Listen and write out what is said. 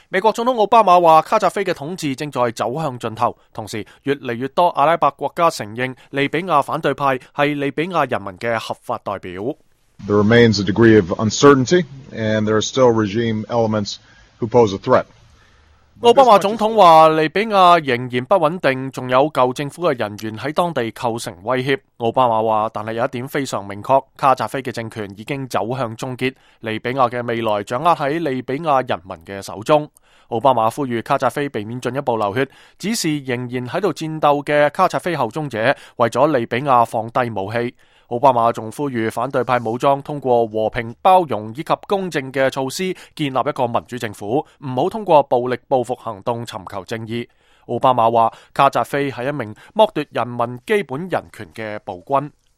美國總統奧巴馬話卡扎菲嘅統治正在走向盡頭，同時越嚟越多阿拉伯國家承認利比亞反對派係利比亞人民嘅合法代表。 There remains a degree of uncertainty, and there are still regime elements who pose a threat. 奧巴馬總統話利比亞仍然不穩定，仲有舊政府嘅人員喺當地構成威脅。奧巴馬話，但係有一點非常明確，卡扎菲嘅政權已經走向終結，利比亞嘅未來掌握喺利比亞人民嘅手中。奧巴馬呼籲卡扎菲避免進一步流血，指示仍然喺度戰鬥嘅卡扎菲後宗者為咗利比亞放低武器。奧巴馬仲呼籲反對派武裝通過和平、包容以及公正嘅措施建立一個民主政府，唔好通過暴力報復行動尋求正義。奧巴馬話卡扎菲係一名剝奪人民基本人權嘅暴君。